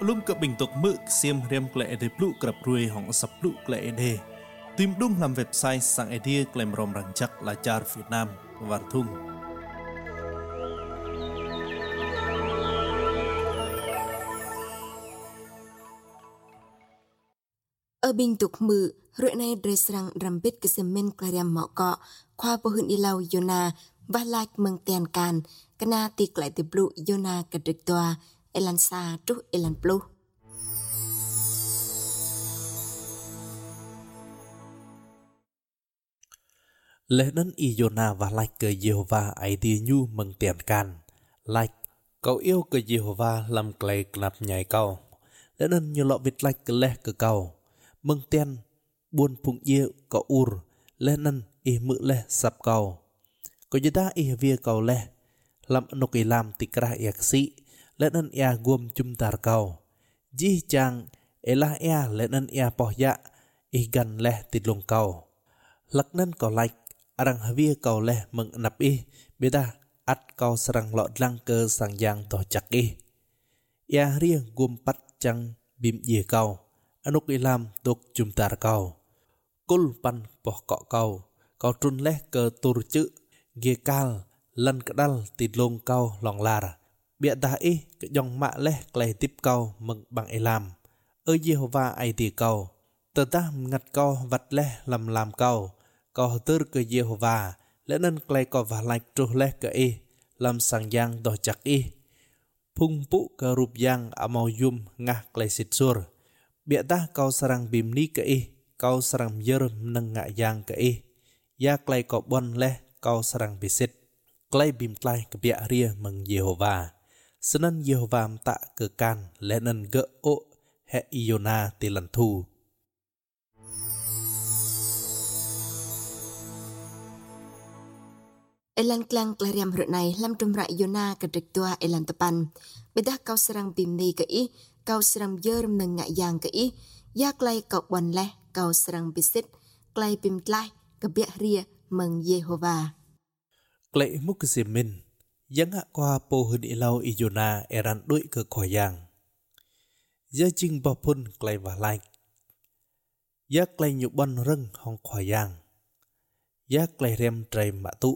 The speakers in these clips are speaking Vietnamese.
Plum ke bentuk mực xiêm rem kle ede plu kerap ruai hong sap plu kle ede. Tìm đúng làm website sang ede klem rom rang chắc là char Việt Nam và thung. Ở bình tục mự, rưỡi này dres rang rambit ke semen klariam mọ cọ, khoa po hun ilau Yona, và like mừng tiền can, kana tik lại từ blue Yona ke đực toa, elan sa trúc elan blue. Lẽ nên Yona và like ke Jehovah idea nhu mừng tiền can, like cậu yêu ke Jehovah làm clay klap nhảy cau, lẽ nên nhiều lọ vịt like ke leh ke cau. Mừng tiền buồn phụng yêu cậu ur lên nân mự leh sập cầu có gì ta vía cầu leh làm nô kỳ làm tikra yak si lên nân gom chum tar cầu ji chang ela lên nân poh ya gan leh tít lông cầu lắc nân cầu like arang vía cầu leh mừng nạp beda at cầu sarang lọ lang cơ sang giang to chak riêng gom pat chang bim ye cầu anuk ilam tuk jumtar kau kul pan poh kau trun leh ke tur chữ gekal lan kedal tidlong kau long lar bia dah ke jong mak leh kleh tip kau meng bang ilam Jehovah ai ti kau tetah ngat kau vat leh lam kau tur ke Jehovah lenen kleh kau valak truh leh ke lam sang yang doh chak phung pu ke rup yang amau yum ngah kleh sitsur bia dah kau sarang bim ni ke kau sarang yer neng ngak yang ke ya klay kau bon leh kau sarang bisit klay bim klay ke bia ria meng Jehovah senan Jehovah tak ke kan lenen ge o he Yona tilan thu Elan klang klariam rut này lam tum ra Yona ke đực toa elan tepan beda kau sarang bim ni ke kau serang yer neng ngak yang ke ya klay kau bon leh kau serang bisit klay bim klay ke bia ria meng Jehovah klay muk zemin yang qua po hun ilau Yona eran doi ke khoyang ya jing bopun klay va like ya klay nyu bon reng hong khoyang ya klay rem trai ma tu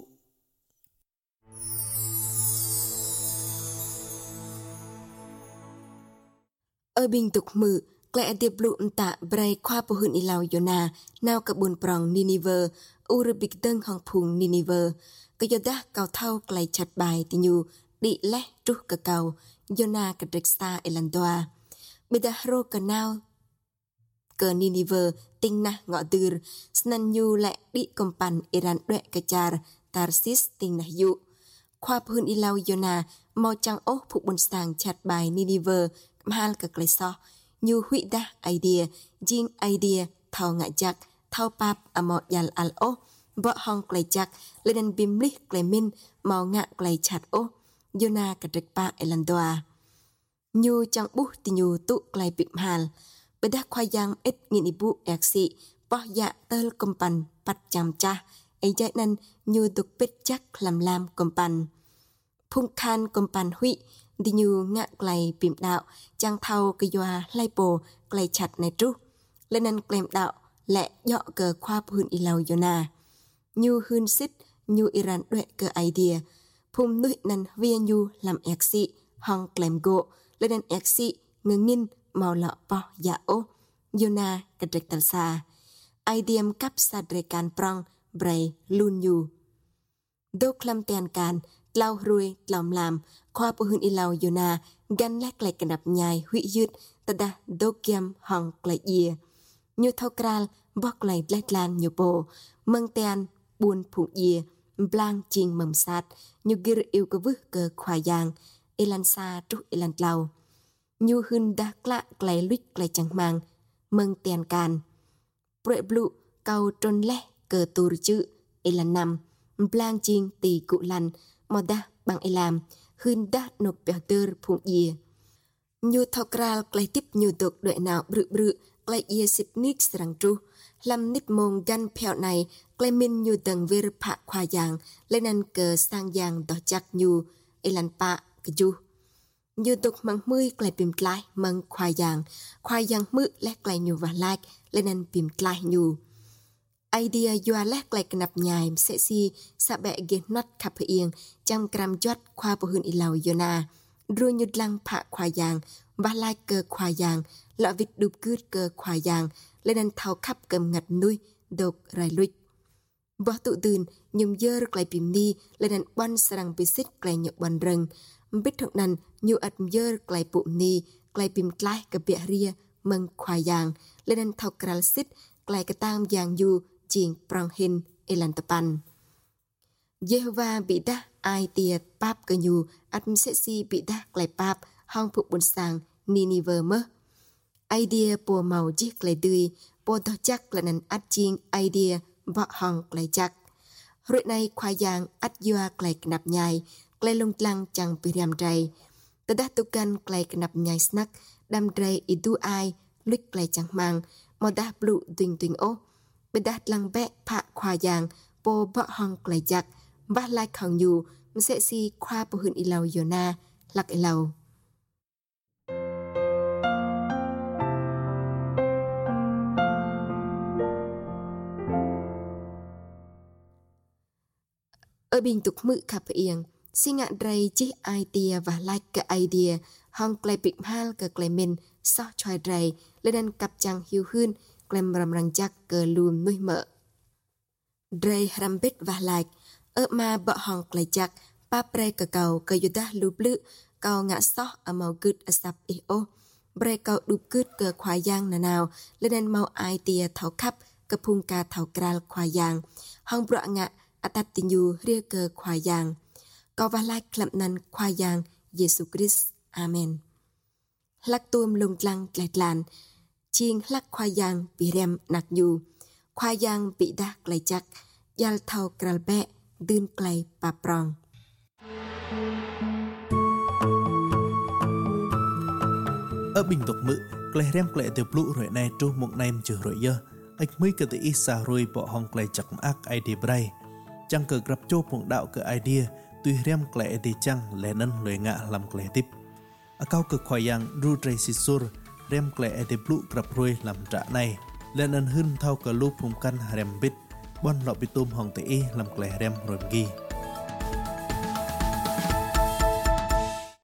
ở bình tục mự klay tiệp lụm tạ bray khoa po hun ilau Yona nao ke bun prong Ninive urubik deng hong phung Ninive ke yoda kau thau klay chat bài ti nyu đi leh truh ke kau Yona ke dreksta elandoa beda ro ke nao ke Ninive ting nah ngọ dur snan nyu lẹ đi kompan iran dwe ke char Tarsis ting nah yu khoa po hun ilau Yona mau chang oh phuk bun sang chat bài Ninive mahal ke klay so nyu hui dah idea jing idea thau ngạ jak thau pap amot yal al o vợ hong klay jak lên bim li klay min mau ngạ klay chat o Yona ke drek pa elandoa nyu chang bu ti nyu tu klay bim hal beda khoyang et ngin ibu aksi poh ya tel kompan pat cham cha ai jai nan nyu tuk pet jak lam kompan phung khan kompan hui đi như ngạ klay bìm đạo chang thau ke yoa lai po klay chặt này tru lên ăn klem đạo lẹ dọ ke khoa hun ilau Yona như hun sit như Iran đuệ ke idea phum nuôi nan via như làm exi hong klem go lên ăn exi ngin màu lọ po ya o Yona ke drek tal sa idea kap sa drekan prong bray lun yu do klam tian kan lau ruồi lòng làm khoa po hun ilau Yona gan lek lek kenap nhai hui yut tada dokiam hong klay ye như thau kral bok lay lek lan như po meng tian buôn phụng ye blang ching mầm sat như gir yêu cơ vước cơ khoa yang elan sa trúc elan lau như hun da kla klay luik klay chẳng mang meng tian kan pre blu kau tron leh cơ tur chữ elan nam blang ching tì cụ lan moda bang elam hun da nộp bèo tơ phụng ye như thau kral klay tip như tục đợi nào bự klay ye sip nik sarang tru lam nip mong gan phèo này klay min như tầng ver phạ khoa yang lên ăn cờ sang yang đỏ chắc như elan pa ke ju như tục mang mươi lại bìm lại mang khoai giang mự lét lại nhiều và like lên ăn bìm lại nhiều idea doa lét lại cái nạp nhài sẽ si sa bẹ ghé nót khắp yên trăm gram chót khoa bổ hưn ilau yona rồi nhụt lăng phạ khoai giang và like cơ khoai giang lọ vịt đục cướt cơ khoai giang lên ăn thao khắp cầm ngặt nuôi độc rai luịch võ tụ tưn nhung dơ lại bìm ni lên ăn bắn sarang bisit lại nhậu bắn rừng biết thuộc năn nhiều ắt dơ lại bụng ni lại bìm lại cái bẹ ria măng khoai giang lên ăn thao kral sit lại cái tam giang du chieng prong hin elan tapan Jehovah bị đa ai tiệt pap cơ nhu ắt sẽ si bị đa lại pap hong phục bồn sang Ninive mơ idea bùa màu chiếc lại tươi bùa to chắc là nền ắt chieng idea vợ hong lại chắc rồi này khoai giang ắt doa lại nạp nhai lại lông lăng chẳng bị ram trai ta đã tu can lại nạp nhai snack đam trai itu ai lúc lại chẳng mang mà đã blue tuyên tuyên ô bên đã lăng bẹ phạ khoai giang bùa vợ hong lại chắc và lại khẳng nhu sẽ si khoa bổ hưn ilau yona lạc ilau ở bình tục mự khắp yên si ngạn rây chỉ idea và like cái idea hong clay bịm hal cái clay min so choi rây lên ăn cặp chàng hiu hưn clay ram răng chắc cờ lùm nuôi mỡ rây ram bít và like ở mà bợ hong clay chắc pa pre cờ cầu cờ yuda lúp lự cầu ngã so ở màu cướt asap eo pre cầu đục cướt cờ khoai giang nào lên ăn màu idea thảo khắp cờ phung ca thảo kral khoai giang hong bợ ngã atat tinyu ria cơ khoai giang có và lại lậm năn khoai giang Giêsu Christ Amen lắc tuom lung lăng lại làn chiên lắc khoai giang bị rem nặc nhu khoai giang bị đạc lại chắc yal thau kral bẹ đươn clay pa prong ở bình tục mự clay rem clay từ blue rồi này tru một nem chữ rồi dơ ách mới cái tự isa rồi bỏ hong clay chặt ác idea bray chẳng cờ gặp châu phong đạo cái idea tuy rem clay thì chẳng lẽ nân lời ngạ làm clay tiếp ở cao cực khoai giang ru tray sisur rem clay thì blue gặp rồi làm trả này lẽ nân hưng thao cả lúc phong căn rem bít bon lọ bị tôm hong tự làm clay rem rồi ghi